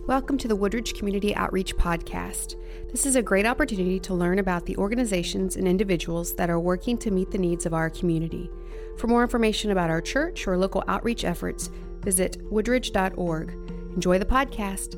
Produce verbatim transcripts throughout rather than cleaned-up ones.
Welcome to the Woodridge Community Outreach Podcast. This is a great opportunity to learn about the organizations and individuals that are working to meet the needs of our community. For more information about our church or local outreach efforts, visit woodridge dot org. Enjoy the podcast.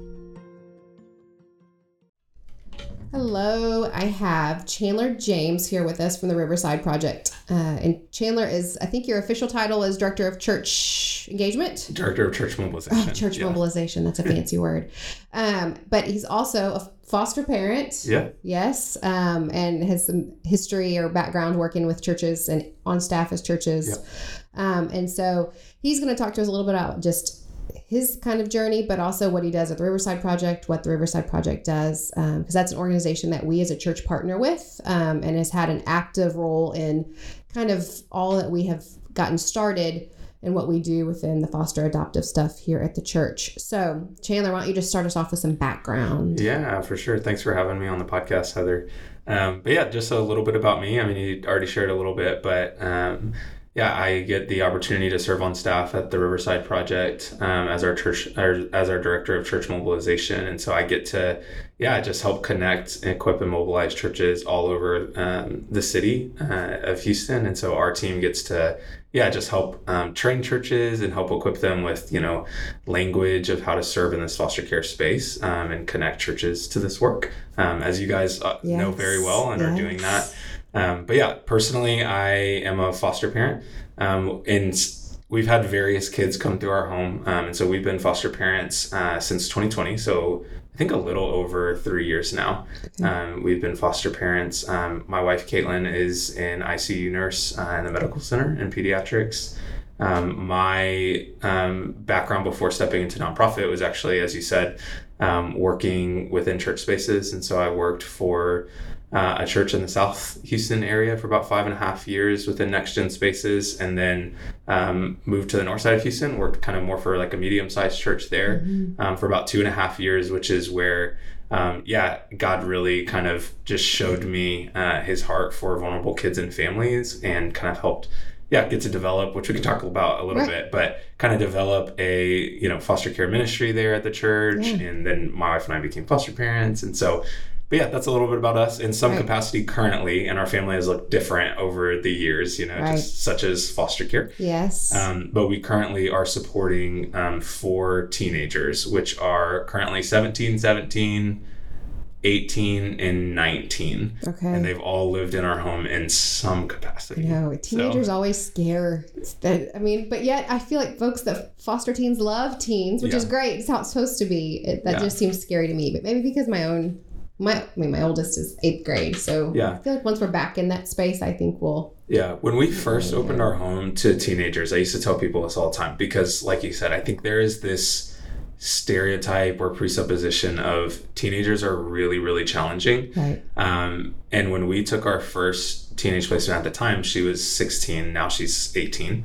Hello, I have Chandler James here with us from the Riverside Project. Uh, and Chandler is, I think your official title is Director of Church Engagement? Director of Church Mobilization. Oh, Church yeah. Mobilization, that's a fancy word. Um, but he's also a foster parent. Yeah. Yes, um, and has some history or background working with churches and on staff as churches. Yeah. Um, and so he's going to talk to us a little bit about just his kind of journey, but also what he does at the Riverside Project, what the Riverside Project does, because um, that's an organization that we as a church partner with um, and has had an active role in kind of all that we have gotten started and what we do within the foster adoptive stuff here at the church. So Chandler, why don't you just start us off with some background? Yeah, for sure. Thanks for having me on the podcast, Heather. Um, but yeah, just a little bit about me. I mean, you already shared a little bit, but um, yeah, I get the opportunity to serve on staff at the Riverside Project um, as our church, or as our director of church mobilization, and so I get to, yeah, just help connect, equip, and mobilize churches all over um, the city uh, of Houston, and so our team gets to, yeah, just help um, train churches and help equip them with, you know, language of how to serve in this foster care space um, and connect churches to this work, um, as you guys uh, yes. know very well and yes. are doing that. Um, but yeah, personally, I am a foster parent, um, and we've had various kids come through our home. Um, and so we've been foster parents uh, since twenty twenty. So I think a little over three years now. Okay. Um, we've been foster parents. Um, my wife, Caitlin, is an I C U nurse uh, in the medical center in pediatrics. Um, my um, background before stepping into nonprofit was actually, as you said, um, working within church spaces. And so I worked for Uh, a church in the South Houston area for about five and a half years within Next Gen Spaces, and then um, moved to the north side of Houston, worked kind of more for like a medium-sized church there mm-hmm. um, for about two and a half years, which is where, um, yeah, God really kind of just showed me uh, his heart for vulnerable kids and families and kind of helped, yeah, get to develop, which we can talk about a little right. bit, but kind of develop a, you know, foster care ministry there at the church. Yeah. And then my wife and I became foster parents. And so But yeah, that's a little bit about us in some right. capacity currently, and our family has looked different over the years, you know, right. just such as foster care. Yes. Um, but we currently are supporting um, four teenagers, which are currently seventeen, seventeen, eighteen, and nineteen. Okay. And they've all lived in our home in some capacity. No, teenagers so. always scare. I mean, but yet I feel like folks that foster teens love teens, which yeah. is great. It's how it's supposed to be. It, that yeah. just seems scary to me, but maybe because my own My, I mean, my oldest is eighth grade, so yeah. I feel like once we're back in that space, I think we'll... Yeah, when we first opened our home to teenagers, I used to tell people this all the time because, like you said, I think there is this stereotype or presupposition of teenagers are really, really challenging. Right. Um, and when we took our first teenage placement at the time, she was sixteen, now she's eighteen.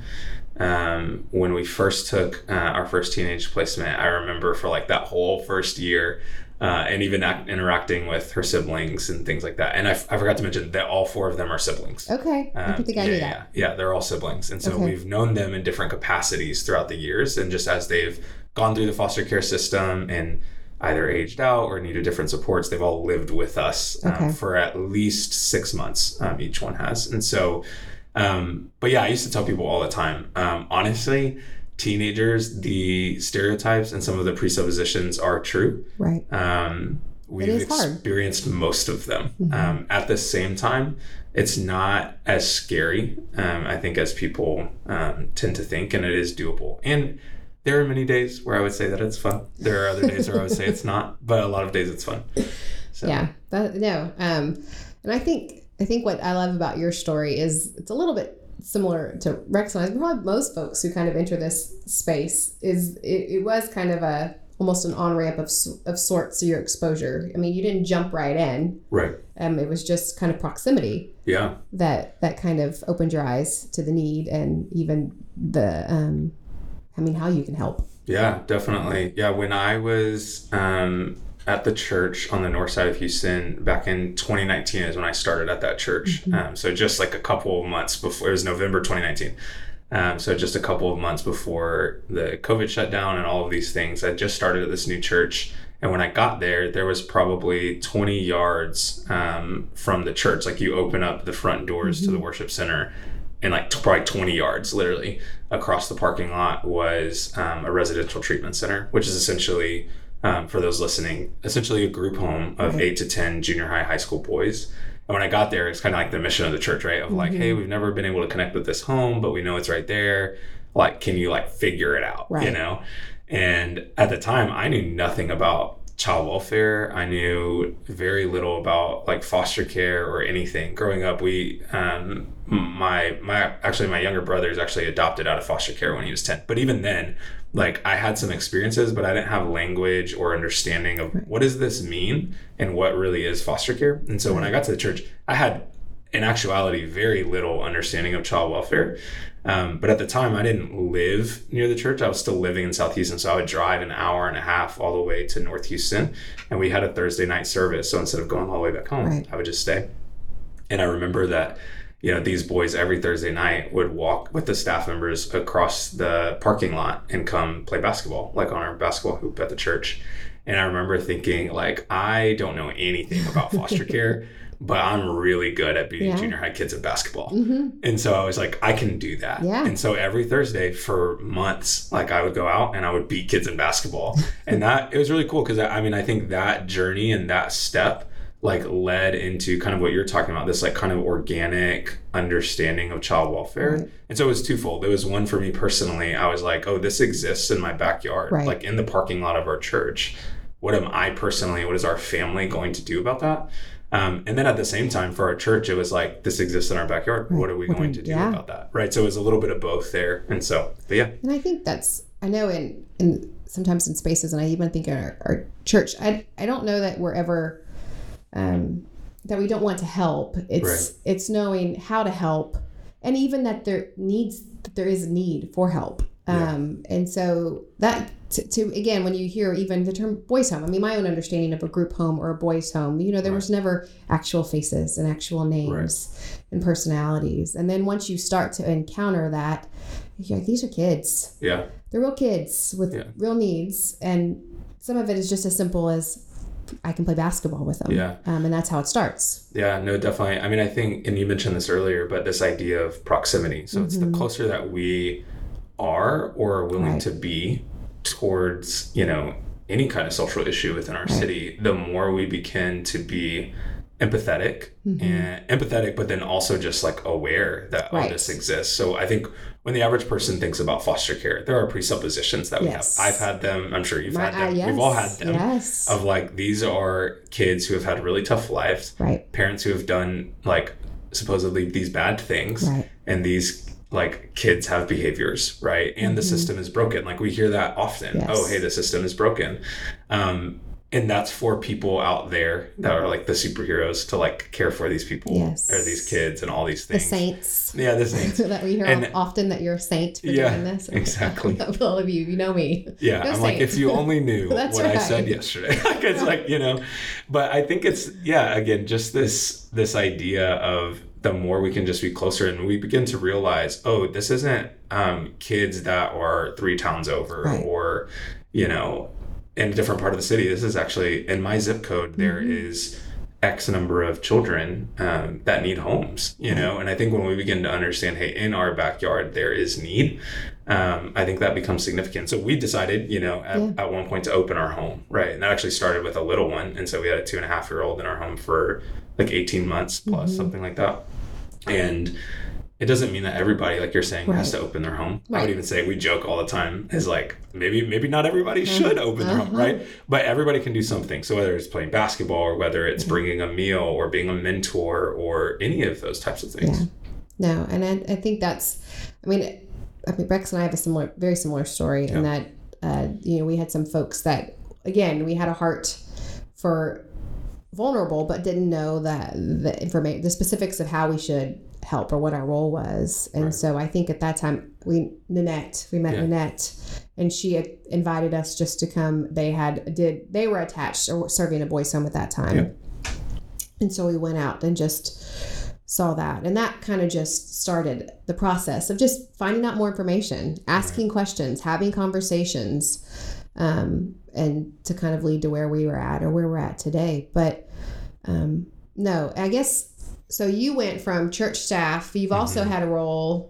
Um, when we first took uh, our first teenage placement, I remember for like that whole first year, Uh, and even act, interacting with her siblings and things like that. And I, f- I forgot to mention that all four of them are siblings. Okay. Um, I don't think I yeah, knew that. Yeah, yeah, they're all siblings. And so okay. we've known them in different capacities throughout the years. And just as they've gone through the foster care system and either aged out or needed different supports, they've all lived with us um, okay. for at least six months. Um, each one has. And so, um, but yeah, I used to tell people all the time, um, honestly, teenagers, the stereotypes and some of the presuppositions are true. Right. Um, we've experienced hard. most of them. Mm-hmm. Um, at the same time, it's not as scary, um, I think, as people um, tend to think, and it is doable. And there are many days where I would say that it's fun. There are other days where I would say it's not, but a lot of days it's fun. So. Yeah. That, no. Um, and I think I think what I love about your story is it's a little bit similar to Rex and I, probably most folks who kind of enter this space is it, it was kind of a almost an on-ramp of of sorts to your exposure. I mean, you didn't jump right in. Right. Um, it was just kind of proximity. Yeah. That that kind of opened your eyes to the need and even the, um, I mean, how you can help. Yeah, definitely. Yeah, when I was um, at the church on the north side of Houston back in twenty nineteen is when I started at that church. Mm-hmm. Um, so just like a couple of months before, it was November twenty nineteen. Um, so just a couple of months before the COVID shutdown and all of these things, I just started at this new church. And when I got there, there was probably twenty yards um, from the church. Like you open up the front doors mm-hmm. to the worship center, and like t- probably twenty yards literally across the parking lot was um, a residential treatment center, which is essentially, um, for those listening, essentially a group home of right. eight to ten junior high, high school boys. And when I got there, it's kind of like the mission of the church, right? Of like, mm-hmm. hey, we've never been able to connect with this home, but we know it's right there. Like, can you like figure it out, right. you know? And at the time, I knew nothing about child welfare. I knew very little about like foster care or anything. Growing up, we, um, my, my, actually my younger brother is actually adopted out of foster care when he was ten. But even then, like I had some experiences, but I didn't have language or understanding of right. what does this mean and what really is foster care. And so right. when I got to the church, I had in actuality very little understanding of child welfare. Um, but at the time I didn't live near the church. I was still living in South Houston. So I would drive an hour and a half all the way to North Houston, and we had a Thursday night service. So instead of going all the way back home, right. I would just stay. And I remember that, you know, these boys every Thursday night would walk with the staff members across the parking lot and come play basketball, like on our basketball hoop at the church. And I remember thinking like, I don't know anything about foster care, but I'm really good at beating yeah. junior high kids at basketball. Mm-hmm. And so I was like, I can do that. Yeah. And so every Thursday for months, like I would go out and I would beat kids in basketball. And that, it was really cool because I mean, I think that journey and that step like led into kind of what you're talking about, this like kind of organic understanding of child welfare. Right. And so it was twofold. It was one for me personally. I was like, oh, this exists in my backyard, right. like in the parking lot of our church. What am I personally, what is our family going to do about that? Um, and then at the same time for our church, it was like, this exists in our backyard. Right. What are we what going to do yeah. about that? Right. So it was a little bit of both there. And so, but yeah. And I think that's, I know in, in sometimes in spaces, and I even think in our, our church, I, I don't know that we're ever, um, that we don't want to help. It's, right. it's knowing how to help, and even that there needs, that there is a need for help. Um, yeah. And so that to, to, again, when you hear even the term boys home, I mean, my own understanding of a group home or a boys home, you know, there right. was never actual faces and actual names right. and personalities. And then once you start to encounter that, you're like, these are kids. Yeah. They're real kids with yeah. real needs. And some of it is just as simple as I can play basketball with them. Yeah. Um, and that's how it starts. Yeah, no, definitely. I mean, I think, and you mentioned this earlier, but this idea of proximity. So mm-hmm. it's the closer that we are or are willing right. to be towards, you know, any kind of social issue within our right. city, the more we begin to be empathetic mm-hmm. and empathetic, but then also just like aware that right. oh, this exists. So I think when the average person thinks about foster care, there are presuppositions that we yes. have. I've had them. I'm sure you've My, had them. Uh, yes. We've all had them. Yes. Of like, these are kids who have had really tough lives. Right. Parents who have done like supposedly these bad things. Right. And these like kids have behaviors, right? And mm-hmm. the system is broken. Like we hear that often. Yes. Oh, hey, the system is broken. Um, and that's for people out there that are like the superheroes to like care for these people yes. or these kids and all these things. The saints. Yeah, the saints. That we hear and, often that you're a saint for yeah, doing this. Exactly. For all of you, you know me. Yeah, no I'm saint. like, if you only knew what right. I said yesterday. Like it's like, you know, but I think it's, yeah, again, just this this idea of the more we can just be closer and we begin to realize, oh, this isn't um, kids that are three towns over right. or, you know, in a different part of the city. This is actually in my zip code. Mm-hmm. There is X number of children um, that need homes, you know? And I think when we begin to understand, hey, in our backyard, there is need, um, I think that becomes significant. So we decided, you know, at, yeah. at one point to open our home, right? And that actually started with a little one. And so we had a two and a half year old in our home for like eighteen months plus, mm-hmm. something like that. And it doesn't mean that everybody, like you're saying, right. has to open their home. Right. I would even say, we joke all the time, is like, maybe maybe not everybody should open uh-huh. their home, right? But everybody can do something. So whether it's playing basketball or whether it's bringing a meal or being a mentor or any of those types of things. Yeah. No, and I, I think that's, I mean, I mean, Rex and I have a similar, very similar story yeah. in that, uh, you know, we had some folks that, again, we had a heart for vulnerable, but didn't know that the information, the specifics of how we should help or what our role was. And right. so I think at that time we, Nanette, we met yeah. Nanette, and she had invited us just to come. They had, did, they were attached or serving a boys home at that time. Yeah. And so we went out and just saw that. And that kind of just started the process of just finding out more information, asking right. questions, having conversations, um, and to kind of lead to where we were at or where we're at today. But um, no, I guess, so you went from church staff. You've also mm-hmm. had a role,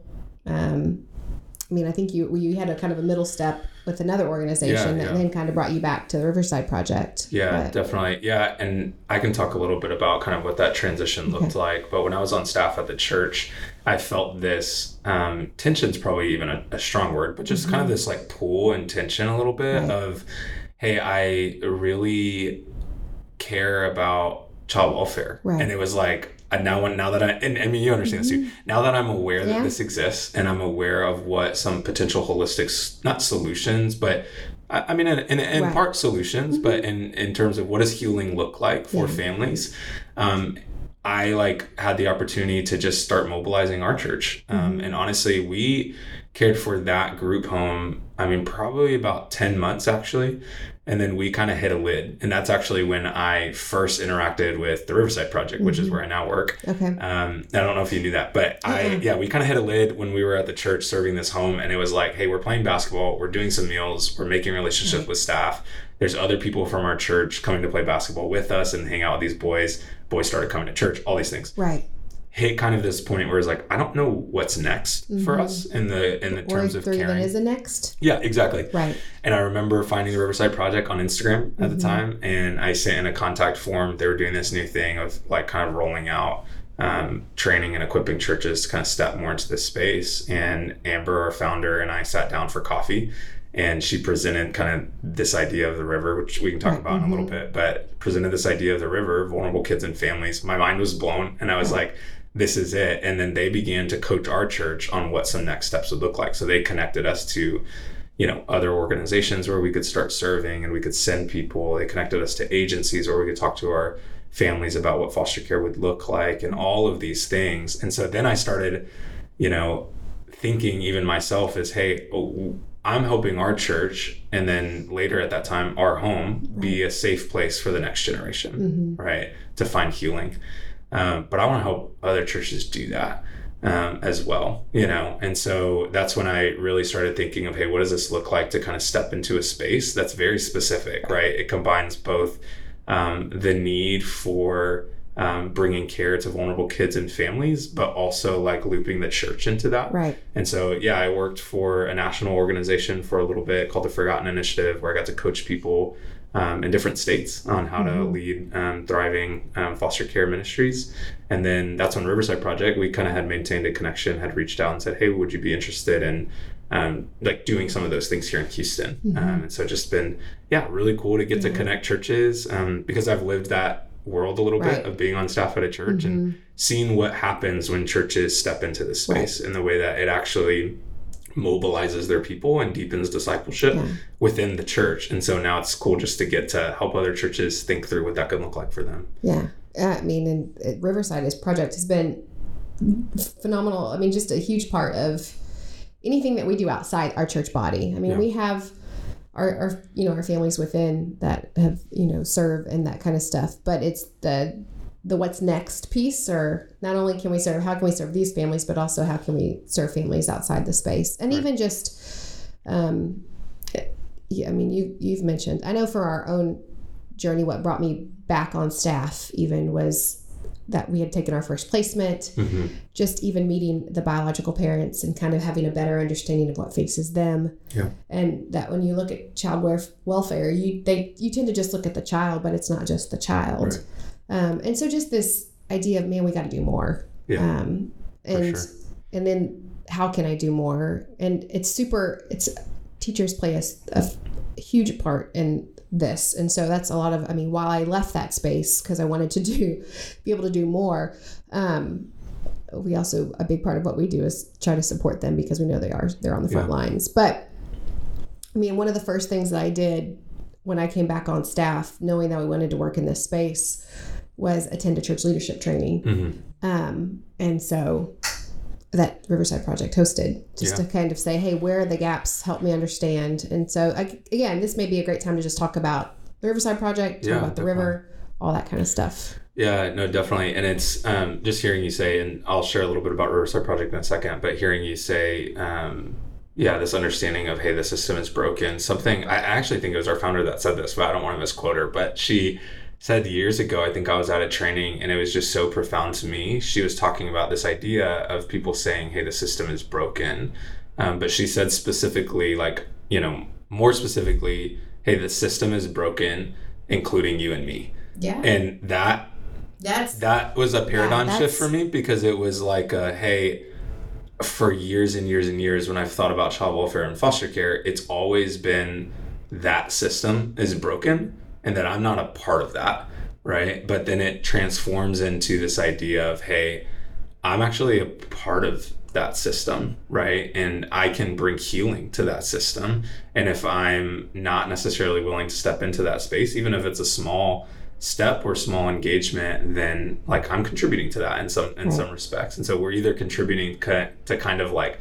um, I mean, I think you you had a kind of a middle step with another organization yeah, that yeah. then kind of brought you back to the Riverside Project. Yeah, but, definitely. Yeah, and I can talk a little bit about kind of what that transition looked okay. like. But when I was on staff at the church, I felt this, um, tension's probably even a, a strong word, but just mm-hmm. kind of this like pull and tension a little bit right. of, hey, I really care about child welfare. Right. And it was like, And now, now that I, and I mean, you understand mm-hmm. this too, now that I'm aware that yeah. this exists and I'm aware of what some potential holistic, not solutions, but I, I mean, in, in, in right. part solutions, mm-hmm. but in, in terms of what does healing look like for yeah. families, um, I like had the opportunity to just start mobilizing our church. Um, mm-hmm. And honestly, we cared for that group home, I mean, probably about ten months actually. And then we kind of hit a lid. And that's actually when I first interacted with the Riverside Project, which mm-hmm. is where I now work. Okay. Um, I don't know if you knew that, but uh-uh. I, yeah, we kind of hit a lid when we were at the church serving this home. And it was like, hey, we're playing basketball. We're doing some meals. We're making relationships right. with staff. There's other people from our church coming to play basketball with us and hang out with these boys. Boys started coming to church, all these things. Right. Hit kind of this point where it's like, I don't know what's next mm-hmm. for us in the in the or terms of caring. Or there even is a next. Yeah, exactly. Right. And I remember finding the Riverside Project on Instagram at mm-hmm. the time, and I sent in a contact form. They were doing this new thing of like kind of rolling out um, training and equipping churches to kind of step more into this space. And Amber, our founder, and I sat down for coffee. And she presented kind of this idea of the river, which we can talk right. about mm-hmm. in a little bit, but presented this idea of the river, vulnerable kids and families. My mind was blown, and I was right. like, this is it. And then they began to coach our church on what some next steps would look like. So they connected us to, you know, other organizations where we could start serving and we could send people. They connected us to agencies where we could talk to our families about what foster care would look like and all of these things. And so then I started, you know, thinking even myself as, hey, oh, I'm helping our church, and then later at that time, our home, right. be a safe place for the next generation, mm-hmm. right? To find healing. Um, but I want to help other churches do that um, as well, you know? And so that's when I really started thinking of, hey, what does this look like to kind of step into a space that's very specific, right? It combines both um, the need for Um, bringing care to vulnerable kids and families, but also like looping the church into that. Right. And so, yeah, I worked for a national organization for a little bit called the Forgotten Initiative, where I got to coach people um, in different states on how mm-hmm. to lead um, thriving um, foster care ministries. And then that's when Riverside Project, we kind of had maintained a connection, had reached out and said, hey, would you be interested in um, like doing some of those things here in Houston? Mm-hmm. Um, and so just been, yeah, really cool to get mm-hmm. to connect churches um, because I've lived that world a little right. bit of being on staff at a church mm-hmm. and seeing what happens when churches step into this space right. in the way that it actually mobilizes their people and deepens discipleship yeah. within the church. And so now it's cool just to get to help other churches think through what that could look like for them. Yeah. I mean, and Riverside, this project has been phenomenal. I mean, just a huge part of anything that we do outside our church body. I mean, yeah. we have Our, our, you know, our families within that have, you know, serve and that kind of stuff. But it's the, the what's next piece, or not only can we serve, how can we serve these families, but also how can we serve families outside the space? And right. even just, um, yeah, I mean, you, you've mentioned, I know for our own journey, what brought me back on staff even was that we had taken our first placement, mm-hmm. just even meeting the biological parents and kind of having a better understanding of what faces them. Yeah. And that when you look at child welfare, you they you tend to just look at the child, but it's not just the child. Right. Um, and so just this idea of, man, we got to do more. Yeah. Um, and sure. and then how can I do more? And it's super, it's teachers play a, a huge part in this. And so that's a lot of, I mean, while I left that space because I wanted to do, be able to do more, um, we also, a big part of what we do is try to support them because we know they are, they're on the front yeah. lines. But I mean, one of the first things that I did when I came back on staff, knowing that we wanted to work in this space, was attend a church leadership training. Mm-hmm. Um, and so that Riverside Project hosted, just yeah. to kind of say, hey, where are the gaps? Help me understand. And so, I, again, this may be a great time to just talk about the Riverside Project, talk yeah, about the definitely. river, all that kind of stuff. Yeah, no, definitely. And it's um, just hearing you say, and I'll share a little bit about Riverside Project in a second, but hearing you say, um, yeah, this understanding of, hey, the system is broken. Something, I actually think it was our founder that said this, but I don't want to misquote her, but she said years ago, I think I was at a training and it was just so profound to me. She was talking about this idea of people saying, hey, the system is broken. Um, but she said specifically, like, you know, more specifically, hey, the system is broken, including you and me. Yeah. And that, That's that was a paradigm yeah, shift for me, because it was like, a, hey, for years and years and years when I've thought about child welfare and foster care, it's always been that system is broken and that I'm not a part of that, right? But then it transforms into this idea of, hey, I'm actually a part of that system, right? And I can bring healing to that system. And if I'm not necessarily willing to step into that space, even if it's a small step or small engagement, then like I'm contributing to that in some in right. some respects. And so we're either contributing to, to kind of like,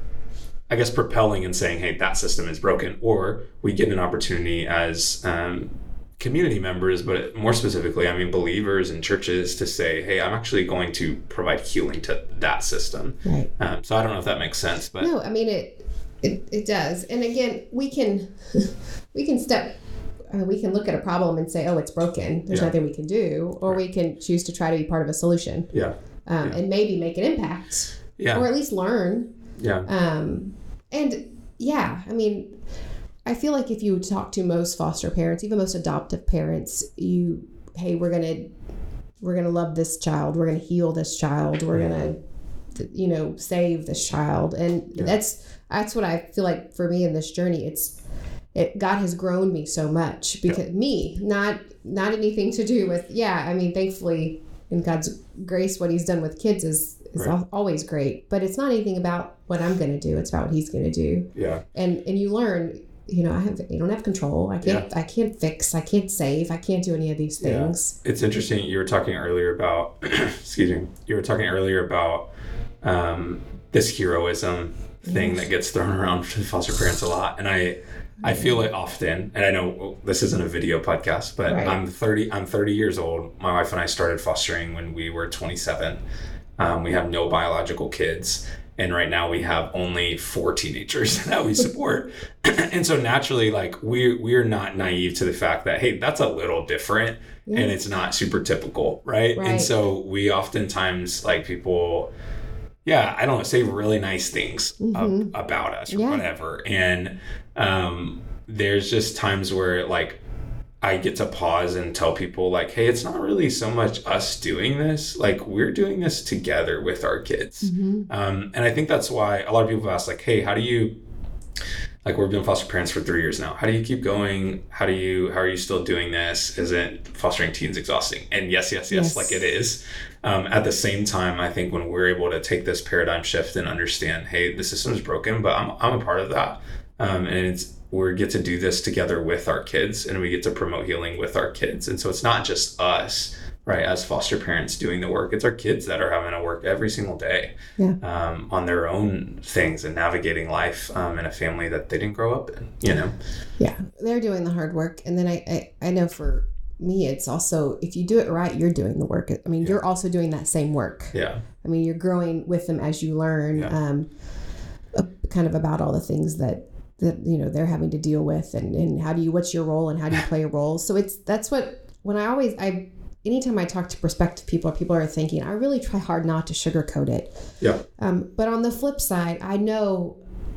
I guess, propelling and saying, hey, that system is broken, or we get an opportunity as um, community members, but more specifically, I mean, believers and churches, to say, hey, I'm actually going to provide healing to that system. Right. Um, so I don't know if that makes sense, but no, I mean, it, it, it does. And again, we can, we can step, uh, we can look at a problem and say, oh, it's broken. There's yeah. nothing we can do. Or right. we can choose to try to be part of a solution. Yeah. Um, yeah. And maybe make an impact. Yeah. Or at least learn. Yeah. Um, and yeah, I mean, I feel like if you talk to most foster parents, even most adoptive parents, you, hey, we're going to, we're going to love this child. We're going to heal this child. We're going to, you know, save this child. And yeah. that's, that's what I feel like for me in this journey. It's, it, God has grown me so much because yeah. me, not, not anything to do with, yeah. I mean, thankfully in God's grace, what he's done with kids is, is right. always great, but it's not anything about what I'm going to do. It's about what he's going to do. Yeah. And, and you learn, you know, I have, you don't have control. I can't, yeah. I can't fix, I can't save, I can't do any of these things. Yeah. It's interesting. You were talking earlier about, excuse me, you were talking earlier about um, this heroism thing yes. that gets thrown around to foster parents a lot. And I, I feel it often, and I know this isn't a video podcast, but right. I'm thirty, I'm thirty years old. My wife and I started fostering when we were twenty-seven. Um, we have no biological kids. And right now we have only four teenagers that we support. And so naturally, like we we're not naive to the fact that, hey, that's a little different yeah. and it's not super typical, right? right? And so we oftentimes, like, people, yeah, I don't know, say really nice things mm-hmm. ab- about us or yeah. whatever. And um, there's just times where, like, I get to pause and tell people, like, hey, it's not really so much us doing this. Like, we're doing this together with our kids. Mm-hmm. Um, and I think that's why a lot of people have asked, like, hey, how do you, like, we've been foster parents for three years now. How do you keep going? How do you, how are you still doing this? Isn't fostering teens exhausting? And yes, yes, yes, yes. like it is. Um, at the same time, I think when we're able to take this paradigm shift and understand, hey, the system is broken, but I'm, I'm a part of that. Um, and it's, we get to do this together with our kids, and we get to promote healing with our kids. And so it's not just us, right, as foster parents doing the work. It's our kids that are having to work every single day yeah. um, on their own things and navigating life um, in a family that they didn't grow up in, you know? Yeah, they're doing the hard work. And then I, I, I know for me, it's also, if you do it right, you're doing the work. I mean, yeah. you're also doing that same work. Yeah. I mean, you're growing with them as you learn yeah. um, kind of about all the things that, that, you know, they're having to deal with, and, and how do you, what's your role and how do you play a role? So it's, that's what, when I always, I, anytime I talk to prospective people, people are thinking, I really try hard not to sugarcoat it. Yeah. Um, but on the flip side, I know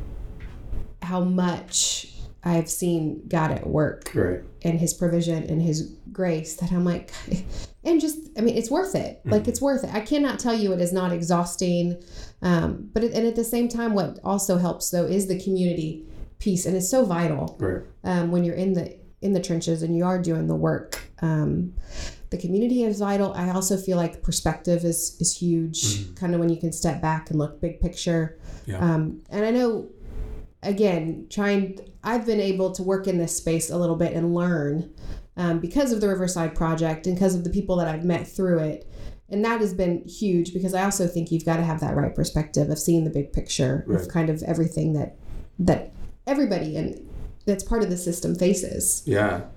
how much I've seen God at work right. and his provision and his grace, that I'm like, and just, I mean, it's worth it. Mm-hmm. Like, it's worth it. I cannot tell you it is not exhausting. Um, but, it, and at the same time, what also helps though is the community piece, and it's so vital right. um, when you're in the in the trenches and you are doing the work. Um, the community is vital. I also feel like perspective is is huge. Mm-hmm. Kind of when you can step back and look big picture. Yeah. Um, and I know, again, trying. I've been able to work in this space a little bit and learn um, because of the Riverside Project and because of the people that I've met through it. And that has been huge, because I also think you've got to have that right perspective of seeing the big picture right. of kind of everything that that everybody and that's part of the system faces. Yeah.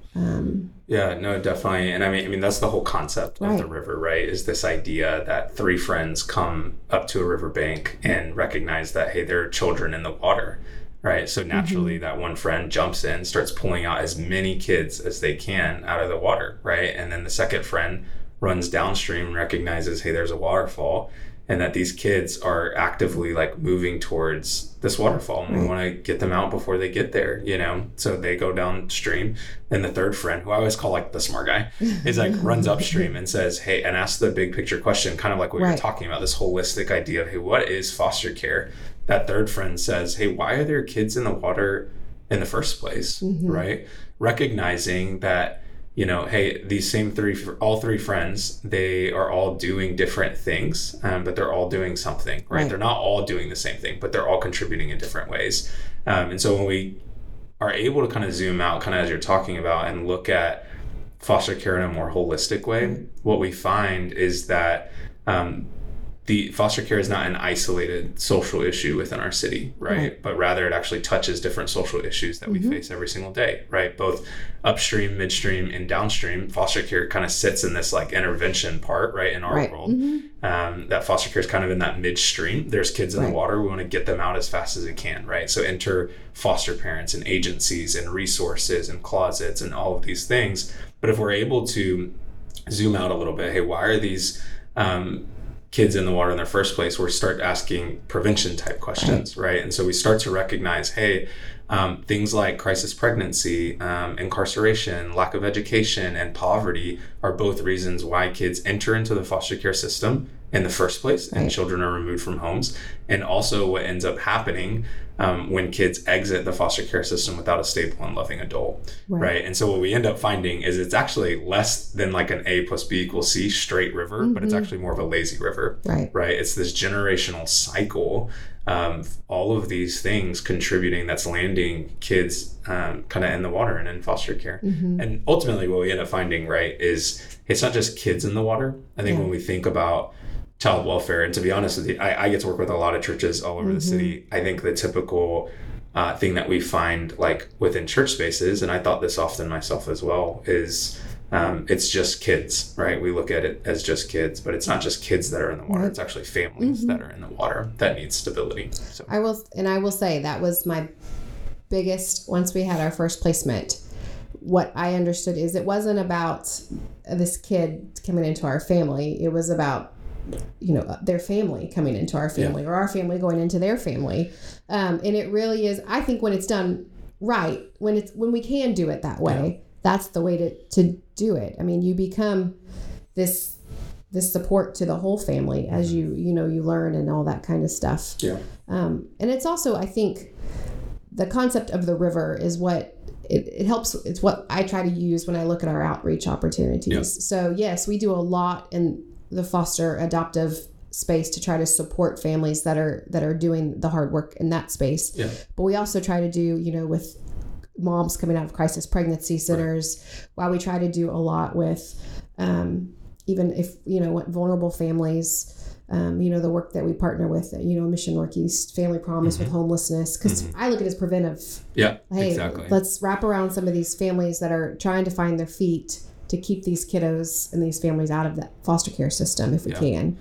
Um, yeah, no, definitely. And I mean, I mean, that's the whole concept right. of the river, right? Is this idea that three friends come up to a riverbank and recognize that, hey, there are children in the water, right? So naturally mm-hmm. that one friend jumps in, starts pulling out as many kids as they can out of the water, right? And then the second friend runs downstream and recognizes, hey, there's a waterfall, and that these kids are actively like moving towards this waterfall, and right. we want to get them out before they get there, you know? So they go downstream. Then the third friend, who I always call like the smart guy, is like runs upstream and says, hey, and asks the big picture question, kind of like what right. you're talking about, this holistic idea of, hey, what is foster care? That third friend says, hey, why are there kids in the water in the first place, mm-hmm. right? Recognizing that, you know, hey, these same three, all three friends, they are all doing different things, um, but they're all doing something, right? right? They're not all doing the same thing, but they're all contributing in different ways. Um, and so when we are able to kind of zoom out, kind of as you're talking about, and look at foster care in a more holistic way, mm-hmm. what we find is that um, the foster care is not an isolated social issue within our city, right? right. But rather it actually touches different social issues that mm-hmm. we face every single day, right? Both upstream, midstream, and downstream. Foster care kind of sits in this like intervention part, right? In our right. world, mm-hmm. um, that foster care is kind of in that midstream. There's kids in right. the water. We want to get them out as fast as we can, right? So enter foster parents and agencies and resources and closets and all of these things. But if we're able to zoom out a little bit, hey, why are these um, kids in the water in their first place, we start asking prevention type questions, right? right? And so we start to recognize, hey, um, things like crisis pregnancy, um, incarceration, lack of education, and poverty are both reasons why kids enter into the foster care system in the first place, right. and children are removed from homes. And also what ends up happening um, when kids exit the foster care system without a stable and loving adult, right. right? And so what we end up finding is it's actually less than like an A plus B equals C straight river, mm-hmm. but it's actually more of a lazy river, right? right? It's this generational cycle, um, all of these things contributing that's landing kids um, kind of in the water and in foster care. Mm-hmm. And ultimately what we end up finding, right, is it's not just kids in the water. I think yeah. when we think about child welfare, and to be honest with you, I, I get to work with a lot of churches all over mm-hmm. the city. I think the typical uh, thing that we find like within church spaces, and I thought this often myself as well, is um, it's just kids, right? We look at it as just kids, but it's not just kids that are in the water. Right. It's actually families mm-hmm. that are in the water that need stability. So I will, and I will say that was my biggest, once we had our first placement, what I understood is it wasn't about this kid coming into our family. It was about, you know, their family coming into our family yeah. or our family going into their family. Um, and it really is, I think when it's done right, when it's, when we can do it that way, yeah. that's the way to, to do it. I mean, you become this, this support to the whole family as you, you know, you learn and all that kind of stuff. Yeah. Um, and it's also, I think the concept of the river is what it, it helps. It's what I try to use when I look at our outreach opportunities. Yeah. So yes, we do a lot in the foster adoptive space to try to support families that are that are doing the hard work in that space. Yeah. But we also try to do, you know, with moms coming out of crisis pregnancy centers, right. while we try to do a lot with um, even if, you know, what vulnerable families, um, you know, the work that we partner with, you know, Mission Northeast, Family Promise mm-hmm. with homelessness, because mm-hmm. I look at it as preventive. Yeah, hey, exactly. Let's wrap around some of these families that are trying to find their feet to keep these kiddos and these families out of that foster care system if we yeah. can.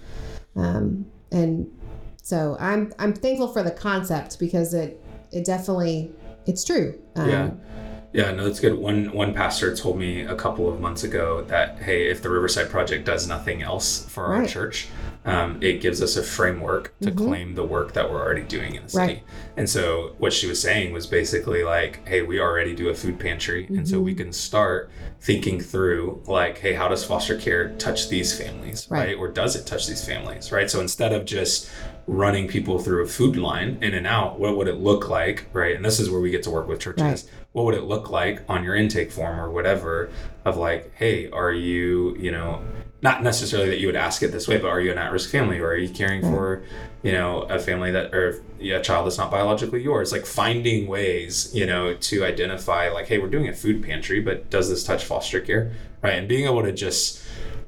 Um, and so I'm I'm thankful for the concept because it it definitely, it's true. Um, yeah. Yeah, no, that's good. One one pastor told me a couple of months ago that, hey, if the Riverside Project does nothing else for our right. church, um, it gives us a framework to mm-hmm. claim the work that we're already doing in the city. Right. And so what she was saying was basically like, hey, we already do a food pantry. Mm-hmm. And so we can start thinking through like, hey, how does foster care touch these families, right? right? Or does it touch these families, right? So instead of just running people through a food line in and out, what would it look like, right? And this is where we get to work with churches. Right. What would it look like on your intake form or whatever of like, hey, are you, you know, not necessarily that you would ask it this way, but are you an at-risk family, or are you caring right. for, you know, a family that, or yeah, a child that's not biologically yours? Like finding ways, you know, to identify like, hey, we're doing a food pantry, but does this touch foster care, right? And being able to just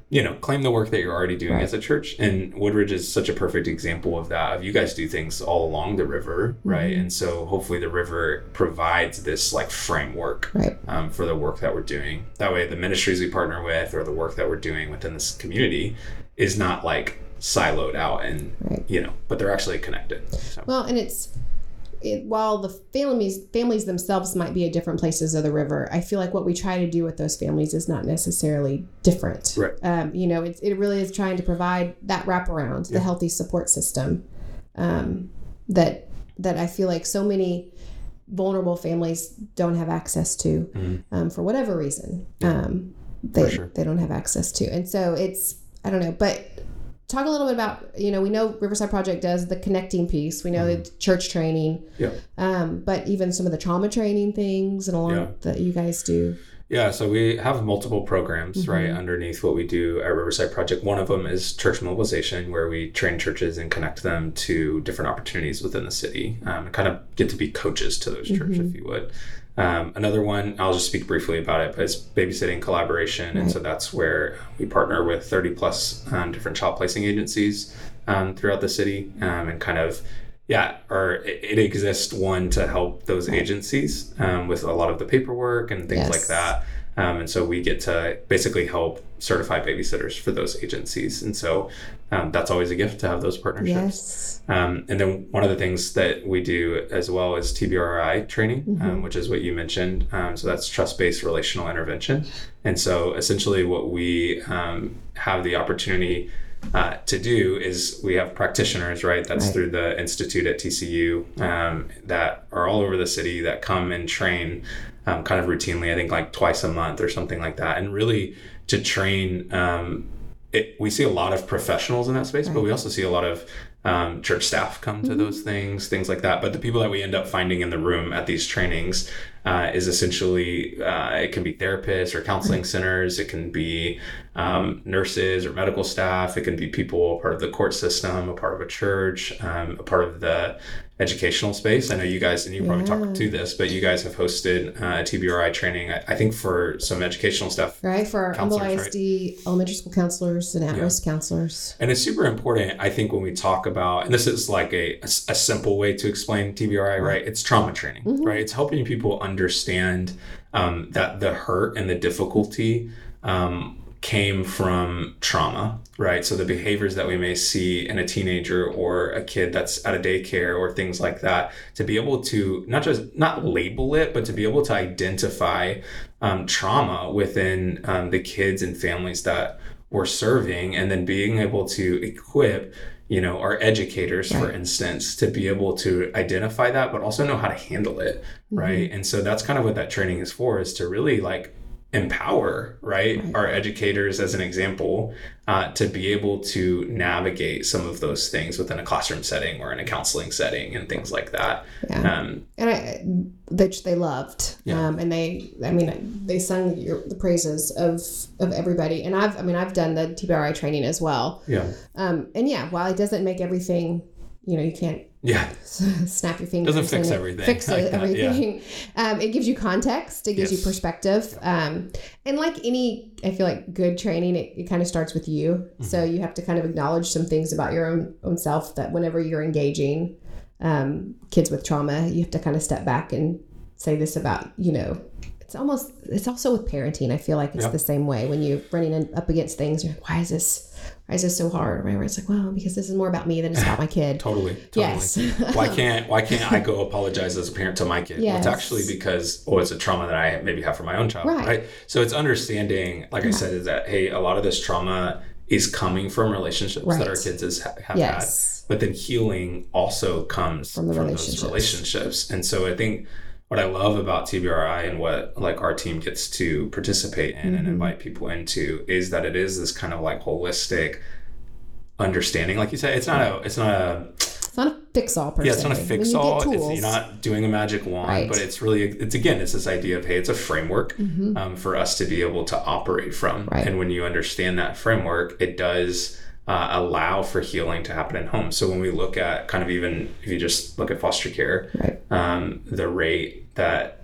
you know, claim the work that you're already doing Right. as a church. And Woodridge is such a perfect example of that. Of you guys do things all along the river, right? Mm-hmm. And so hopefully the river provides this like framework Right. um, for the work that we're doing. That way the ministries we partner with or the work that we're doing within this community is not like siloed out and, Right. you know, but they're actually connected. So. Well, and it's, it, while the families families themselves might be at different places of the river, I feel like what we try to do with those families is not necessarily different. Right. Um, you know, it, it really is trying to provide that wraparound, the Yeah. healthy support system um, that that I feel like so many vulnerable families don't have access to Mm-hmm. um, for whatever reason. Yeah. Um, they For sure. they don't have access to, and so it's I don't know, but. Talk a little bit about, you know, we know Riverside Project does the connecting piece. We know Mm-hmm. the church training, Yeah. um, but even some of the trauma training things and along Yeah. that you guys do. Yeah, so we have multiple programs, Mm-hmm. right, underneath what we do at Riverside Project. One of them is church mobilization, where we train churches and connect them to different opportunities within the city, um, and kind of get to be coaches to those churches, Mm-hmm. if you would. Um, another one, I'll just speak briefly about it, but it's babysitting collaboration. And Right. so that's where we partner with thirty plus um, different child placing agencies um, throughout the city um, and kind of Yeah, or it, it exists, one, to help those agencies um, with a lot of the paperwork and things Yes. like that. Um, and so we get to basically help certify babysitters for those agencies. And so um, that's always a gift to have those partnerships. Yes. Um, and then one of the things that we do as well is T B R I training, Mm-hmm. um, which is what you mentioned. Um, so that's trust-based relational intervention. And so essentially what we um, have the opportunity uh, to do is we have practitioners, right? That's Right. through the Institute at T C U um, that are all over the city that come and train um, kind of routinely, I think like twice a month or something like that. And really to train, um, it, we see a lot of professionals in that space, Right. but we also see a lot of um, church staff come to Mhm. those things, things like that. But the people that we end up finding in the room at these trainings uh, is essentially, uh, it can be therapists or counseling centers. It can be um, nurses or medical staff. It can be people, a part of the court system, a part of a church, um, a part of the educational space. I know you guys, and you probably Yeah. talked to this, but you guys have hosted uh, a T B R I training, I, I think for some educational stuff. Right, for our Humble Counselors, I S D elementary school counselors and at-risk counselors. And it's super important, I think, when we talk about, and this is like a, a, a simple way to explain T B R I, right? It's trauma training, Mhm. right? It's helping people understand um, that the hurt and the difficulty um, came from trauma, right? So the behaviors that we may see in a teenager or a kid that's at a daycare or things like that, to be able to not just not label it, but to be able to identify um, trauma within um, the kids and families that we're serving, and then being able to equip, you know, our educators, for Right. instance, to be able to identify that, but also know how to handle it, right? Mm-hmm. And so that's kind of what that training is for, is to really like empower, right, Right. our educators, as an example, uh, to be able to navigate some of those things within a classroom setting or in a counseling setting and things like that. Yeah. Um, And I, which they loved. Yeah. Um, and they, I mean, they sung your, the praises of, of everybody. And I've, I mean, I've done the T B R I training as well. yeah, Um, and yeah, while it doesn't make everything, you know, you can't yeah, snap your fingers. Doesn't fix and it- everything Fix like it, that, everything. Um, it gives you context. It gives Yes. you perspective. Um, and like any, I feel like good training, it, it kind of starts with you. Mm-hmm. So you have to kind of acknowledge some things about your own own self, that whenever you're engaging um, kids with trauma, you have to kind of step back and say this about, you know, it's almost, it's also with parenting. I feel like it's Yep. the same way when you're running in, up against things. You're like, why is this, why is this so hard? Or whatever. It's like, well, because this is more about me than it's about my kid. totally, totally. Yes. why can't why can't I go apologize as a parent to my kid? Well, Yes. it's actually because, oh, it's a trauma that I maybe have for my own child, Right. right? So it's understanding, like I said, is that, hey, a lot of this trauma is coming from relationships that our Right. kids has, have Yes. had, but then healing also comes From from, the those relationships. relationships. And so I think what I love about T B R I and what like our team gets to participate in and Mhm. invite people into is that it is this kind of like holistic understanding. Like you said, it's not a it's not a It's not a fix-all per yeah, se. it's not a I mean, you fix all. get It's, tools. you're not doing a magic wand, Right. but it's really, it's again, it's this idea of, hey, it's a framework Mhm. um, for us to be able to operate from. Right. And when you understand that framework, it does uh, allow for healing to happen in home. So when we look at kind of even, if you just look at foster care, Right. um, the rate that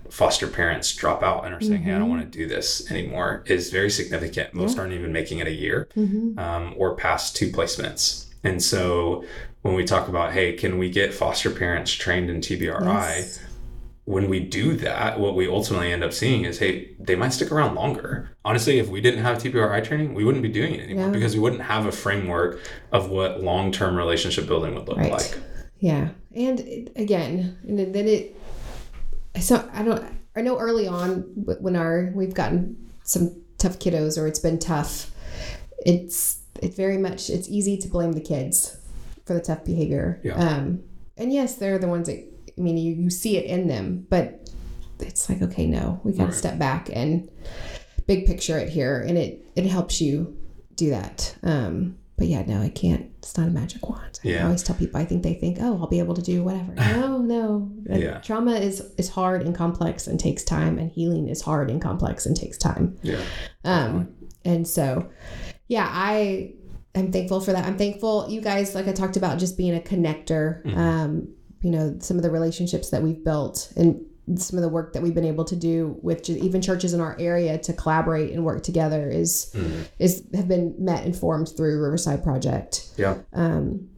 foster parents drop out and are saying, mm-hmm. hey, I don't want to do this anymore is very significant. Most yeah. aren't even making it a year mm-hmm. um, or past two placements. And so when we talk about, hey, can we get foster parents trained in T B R I? Yes. When we do that, what we ultimately end up seeing is, hey, they might stick around longer. Honestly, if we didn't have T B R I training, we wouldn't be doing it anymore yeah. because we wouldn't have a framework of what long-term relationship building would look right. like. Yeah. And it, again, and then it, so I don't, I know early on when our, we've gotten some tough kiddos or it's been tough, it's, it's very much, it's easy to blame the kids for the tough behavior. Yeah. Um, and yes, they're the ones that, I mean, you, you see it in them, but it's like, okay, no, we got to right. step back and big picture it here. And it, it helps you do that. Um, but yeah, no, I can't, it's not a magic wand. I yeah. always tell people, I think they think, oh, I'll be able to do whatever. No, no. yeah. Trauma is, is hard and complex and takes time, and healing is hard and complex and takes time. Yeah. Um, and so, yeah, I, I'm thankful for that. I'm thankful you guys, like I talked about, just being a connector, mm-hmm. um, you know, some of the relationships that we've built and some of the work that we've been able to do with even churches in our area to collaborate and work together is, mm-hmm. is have been met and formed through Riverside Project. Yeah. Um,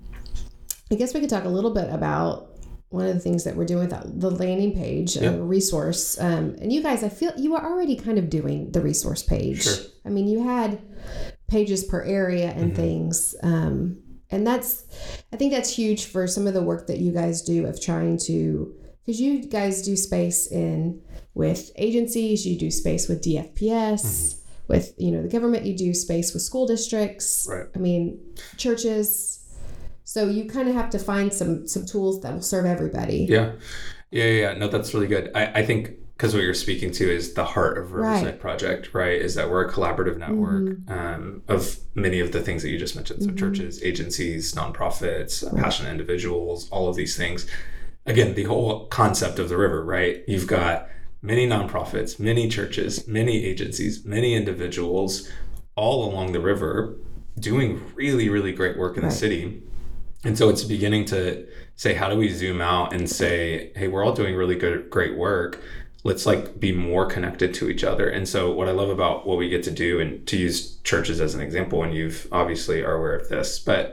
I guess we could talk a little bit about one of the things that we're doing with that, the landing page, yep. a resource. Um, and you guys, I feel you were already kind of doing the resource page. Sure. I mean, you had pages per area and mm-hmm. things. Um, and that's, I think that's huge for some of the work that you guys do of trying to, because you guys do space in with agencies, you do space with D F P S, mm-hmm. with, you know, the government, you do space with school districts. Right. I mean, churches. So you kind of have to find some, some tools that will serve everybody. Yeah. Yeah. Yeah. No, that's really good. I, I think because what you're speaking to is the heart of Riverside right. Project, right? Is that we're a collaborative network mm-hmm. um, of many of the things that you just mentioned. So mm-hmm. churches, agencies, nonprofits, right. passionate individuals, all of these things. Again, the whole concept of the river, right? You've got many nonprofits, many churches, many agencies, many individuals all along the river doing really, really great work in right. the city. And so it's beginning to say, how do we zoom out and say, hey, we're all doing really good, great work. Let's like be more connected to each other. And so what I love about what we get to do, and to use churches as an example, and you've obviously are aware of this, but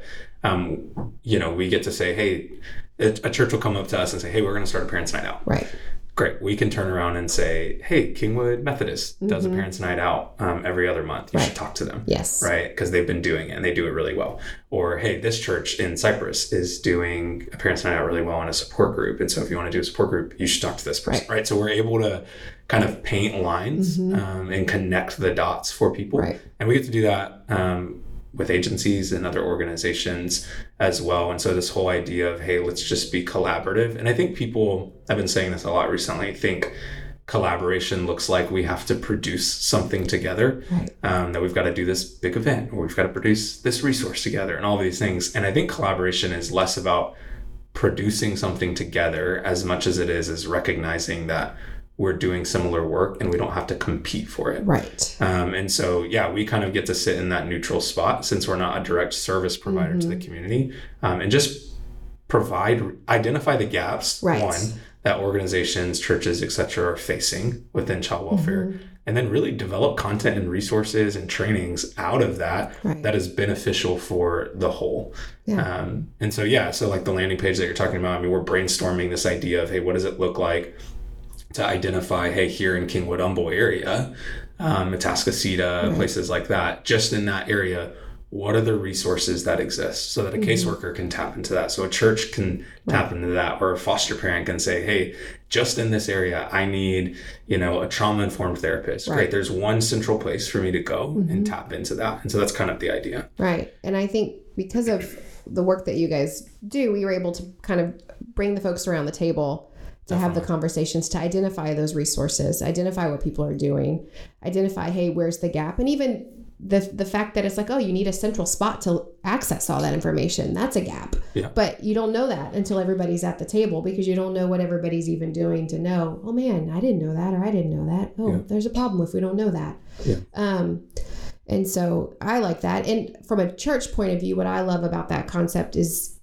um, you know, we get to say, hey, a church will come up to us and say, hey, we're going to start a parents' night out. Right. Great. We can turn around and say, hey, Kingwood Methodist mm-hmm. does a parents' night out um, every other month. You right. should talk to them. Yes. Right. Because they've been doing it and they do it really well. Or, hey, this church in Cypress is doing a parents' night out really well in a support group. And so if you want to do a support group, you should talk to this person. Right. right? So we're able to kind of paint lines mm-hmm. um, and connect the dots for people. Right. And we get to do that um, with agencies and other organizations as well. And so this whole idea of, hey, let's just be collaborative. And I think people, I've been saying this a lot recently, think collaboration looks like we have to produce something together, right. um, that we've got to do this big event, or we've got to produce this resource together and all these things. And I think collaboration is less about producing something together as much as it is, is recognizing that we're doing similar work and we don't have to compete for it. Right. Um, and so, yeah, we kind of get to sit in that neutral spot since we're not a direct service provider mm-hmm. to the community, um, and just provide, identify the gaps, right. one, that organizations, churches, et cetera, are facing within child welfare, mm-hmm. and then really develop content and resources and trainings out of that right. that is beneficial for the whole. Yeah. Um, and so, yeah, so like the landing page that you're talking about, I mean, we're brainstorming this idea of, hey, what does it look like to identify, hey, here in Kingwood Humble area, um, Atascocita, right. places like that, just in that area, what are the resources that exist so that a mm-hmm. caseworker can tap into that, so a church can right. tap into that, or a foster parent can say, hey, just in this area, I need, you know, a trauma-informed therapist. Right. Great, there's one central place for me to go mm-hmm. and tap into that. And so that's kind of the idea. Right. And I think because of the work that you guys do, we were able to kind of bring the folks around the table to Definitely. have the conversations, to identify those resources, identify what people are doing, identify, hey, where's the gap? And even the the fact that it's like, oh, you need a central spot to access all that information. That's a gap. Yeah. But you don't know that until everybody's at the table, because you don't know what everybody's even doing to know, oh man, I didn't know that, or I didn't know that. Oh, yeah. There's a problem if we don't know that. Yeah. Um, and so I like that. And from a church point of view, what I love about that concept is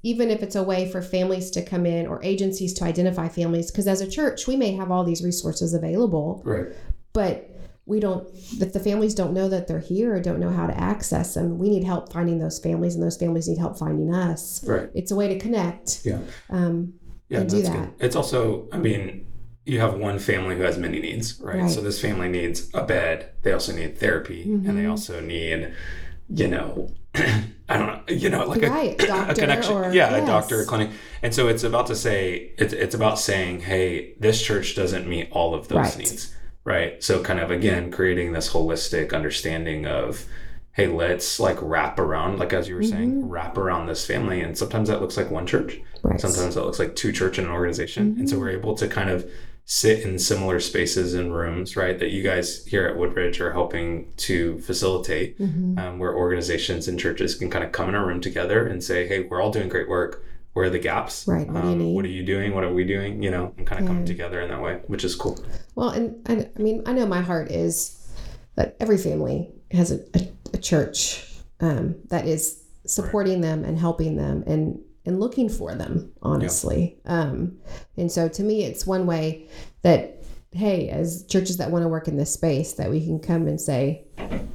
even if it's a way for families to come in or agencies to identify families, because as a church, we may have all these resources available, right? But we don't, if the families don't know that they're here or don't know how to access them, we need help finding those families, and those families need help finding us. Right. It's a way to connect. Yeah. Um, yeah, and do that. Good. It's also, I mean, you have one family who has many needs, right? right. So this family needs a bed. They also need therapy, mm-hmm. and they also need, you know, I don't know, you know, like right. a, doctor a connection. Or, yeah, yes. a doctor, a clinic. And so it's about to say, it's it's about saying, hey, this church doesn't meet all of those right. needs, right? So kind of, again, creating this holistic understanding of, hey, let's like wrap around, like as you were mm-hmm. saying, wrap around this family. And sometimes that looks like one church. Right. Sometimes that looks like two church and an organization. Mm-hmm. And so we're able to kind of sit in similar spaces and rooms, right, that you guys here at Woodridge are helping to facilitate, mm-hmm. um, where organizations and churches can kind of come in a room together and say, hey, we're all doing great work. Where are the gaps? Right. What um, do you need? What are you doing? What are we doing? You know, and kind of yeah. come together in that way, which is cool. Well, and, and I mean, I know my heart is that every family has a, a, a church um, that is supporting right. them and helping them and and looking for them, honestly. Yeah. Um, and so to me, it's one way that, hey, as churches that want to work in this space, that we can come and say,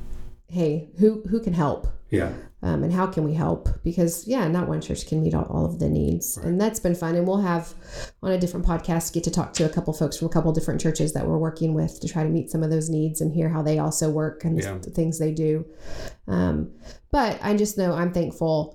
hey, who who can help? Yeah. Um, and how can we help? Because, yeah, not one church can meet all, all of the needs. Right. And that's been fun. And we'll have, on a different podcast, get to talk to a couple folks from a couple different churches that we're working with to try to meet some of those needs and hear how they also work and yeah. the things they do. Um, but I just know I'm thankful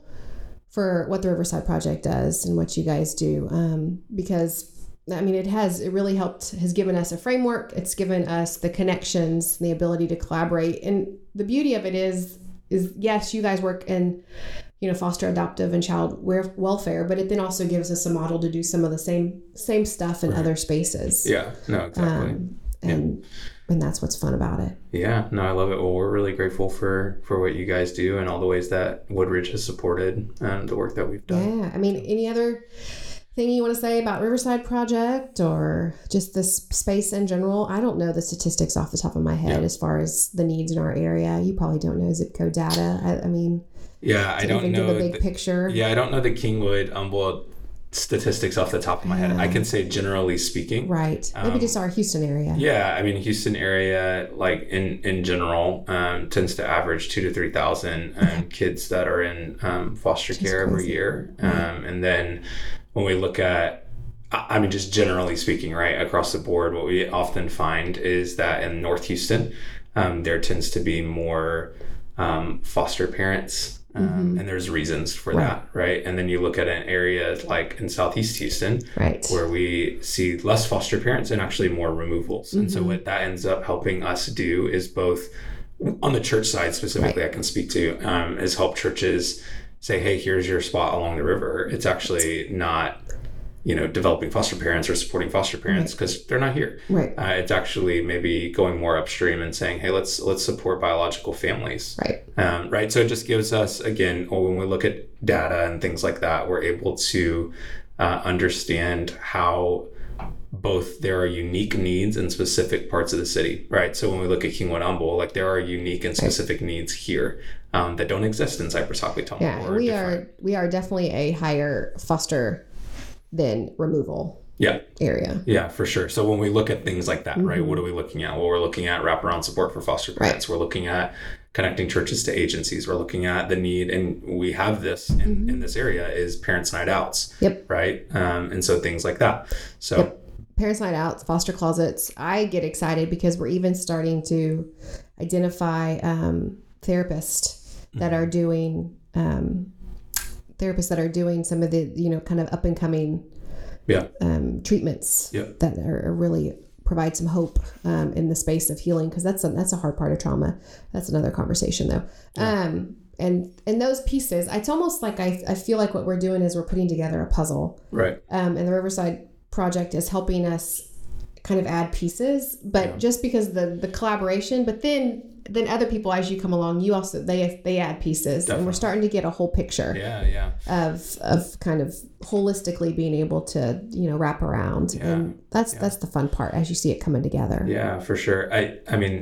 for what the Riverside Project does and what you guys do. Um, because, I mean, it has, it really helped, has given us a framework. It's given us the connections and the ability to collaborate. And the beauty of it is, is yes, you guys work in, you know, foster, adoptive, and child welfare, but it then also gives us a model to do some of the same, same stuff in right. other spaces. Yeah, no, exactly. Um, and, yeah. And that's what's fun about it. Yeah, no, I love it. Well, we're really grateful for, for what you guys do and all the ways that Woodridge has supported um, the work that we've done. Yeah, I mean, any other thing you want to say about Riverside Project or just this space in general? I don't know the statistics off the top of my head yeah. as far as the needs in our area. You probably don't know zip code data. I, I mean, yeah, I don't know the big the, picture. Yeah, I don't know the Kingwood Humboldt statistics off the top of my yeah. head. I can say generally speaking. Right. Maybe um, just our Houston area. Yeah. I mean, Houston area, like in, in general, um, tends to average two to three thousand um, okay. kids that are in um, foster just care crazy. every year. Um, right. And then when we look at, I mean, just generally speaking, right, across the board, what we often find is that in North Houston, um, there tends to be more um, foster parents. Um, mm-hmm. And there's reasons for right. that, right? And then you look at an area like in Southeast Houston, right. where we see less foster parents and actually more removals. Mm-hmm. And so what that ends up helping us do is both, on the church side specifically, right. I can speak to, um, is help churches say, hey, here's your spot along the river. It's actually not, you know, developing foster parents or supporting foster parents because right. they're not here. Right. Uh, it's actually maybe going more upstream and saying, hey, let's let's support biological families. Right. Um, right. So it just gives us, again, when we look at data and things like that, we're able to uh, understand how both there are unique needs in specific parts of the city, right? So when we look at Kingwood Humboldt, like there are unique and specific right. needs here um, that don't exist in Cypress Hockley, Tullamore. Yeah, we different. are we are definitely a higher foster than removal yeah. area. Yeah, for sure. So when we look at things like that, mm-hmm. right, what are we looking at? Well, we're looking at wraparound support for foster parents. Right. We're looking at connecting churches to agencies. We're looking at the need, and we have this in, mm-hmm. in this area, is parents' night outs. Yep. Right? Um, and so things like that. So yep. Parents' night outs, foster closets. I get excited because we're even starting to identify um, therapists that mm-hmm. are doing um, therapists that are doing some of the, you know, kind of up and coming yeah. um, treatments yep. that are, are really provide some hope um, in the space of healing. Cause that's a, that's a hard part of trauma. That's another conversation though. Yeah. Um, and, and those pieces, it's almost like, I, I feel like what we're doing is we're putting together a puzzle. Right. Um, and the Riverside Project is helping us kind of add pieces, but yeah. just because the, the collaboration, but then then other people, as you come along, you also they they add pieces. Definitely. And we're starting to get a whole picture yeah yeah of of kind of holistically being able to, you know, wrap around. Yeah. And that's yeah. that's the fun part as you see it coming together. Yeah, for sure. I I mean,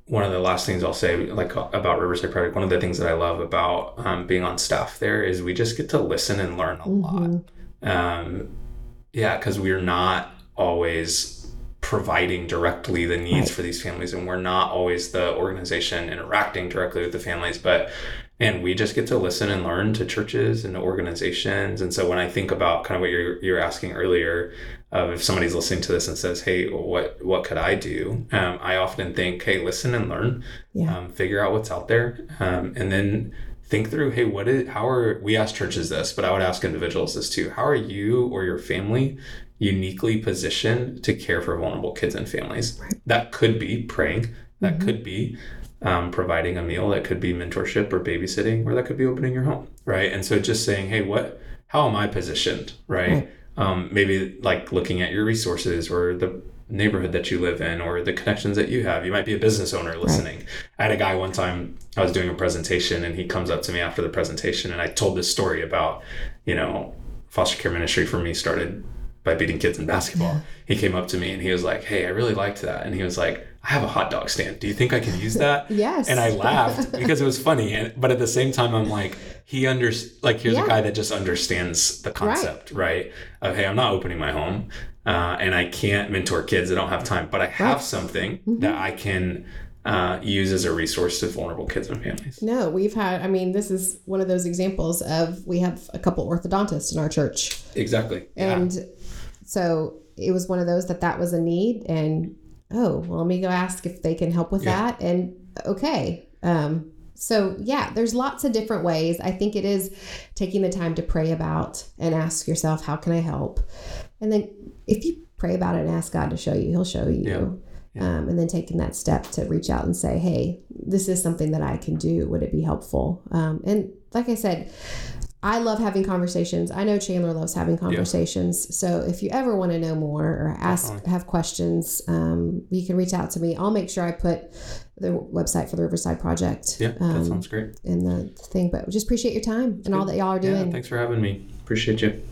one of the last things I'll say, like about Riverside Project, one of the things that I love about um, being on staff there is we just get to listen and learn a mm-hmm. lot. Um, yeah, because we're not always providing directly the needs right. for these families, and we're not always the organization interacting directly with the families, but and we just get to listen and learn to churches and to organizations. And so when I think about kind of what you're you're asking earlier, of if somebody's listening to this and says, hey, what what could I do? Um, I often think, hey, listen and learn, yeah. um, figure out what's out there, um, and then think through, hey, what is, how are, we ask churches this, but I would ask individuals this too. How are you or your family uniquely positioned to care for vulnerable kids and families? Right. That could be praying, that mm-hmm. could be um, providing a meal, that could be mentorship or babysitting, or that could be opening your home, right? And so just saying, hey, what, how am I positioned, right? right. Um, maybe like looking at your resources or the neighborhood that you live in or the connections that you have. You might be a business owner listening. Right. I had a guy one time, I was doing a presentation and he comes up to me after the presentation, and I told this story about, you know, foster care ministry for me started by beating kids in basketball. Yeah. He came up to me and he was like, hey, I really liked that. And he was like, I have a hot dog stand. Do you think I can use that? Yes. And I laughed because it was funny. And but at the same time, I'm like, he under like here's yeah. a guy that just understands the concept, right? right? Of, hey, I'm not opening my home, uh, and I can't mentor kids. I don't have time, but I have right. something mm-hmm. that I can uh, use as a resource to vulnerable kids and families. No, we've had. I mean, this is one of those examples of we have a couple orthodontists in our church. Exactly. And yeah. so it was one of those that that was a need, and oh, well, let me go ask if they can help with yeah. that. And okay. Um, so yeah, there's lots of different ways. I think it is taking the time to pray about and ask yourself, how can I help? And then if you pray about it and ask God to show you, he'll show you. Yeah. Yeah. Um, and then taking that step to reach out and say, hey, this is something that I can do. Would it be helpful? Um, and like I said, I love having conversations. I know Chandler loves having conversations. Yeah. So if you ever want to know more or ask, Definitely. have questions, um, you can reach out to me. I'll make sure I put the website for the Riverside Project. Yeah, um, that sounds great. In the thing, but we just appreciate your time and Good. all that y'all are doing. Yeah, thanks for having me. Appreciate you.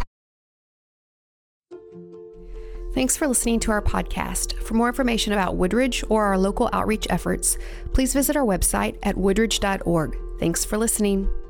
Thanks for listening to our podcast. For more information about Woodridge or our local outreach efforts, please visit our website at woodridge dot org. Thanks for listening.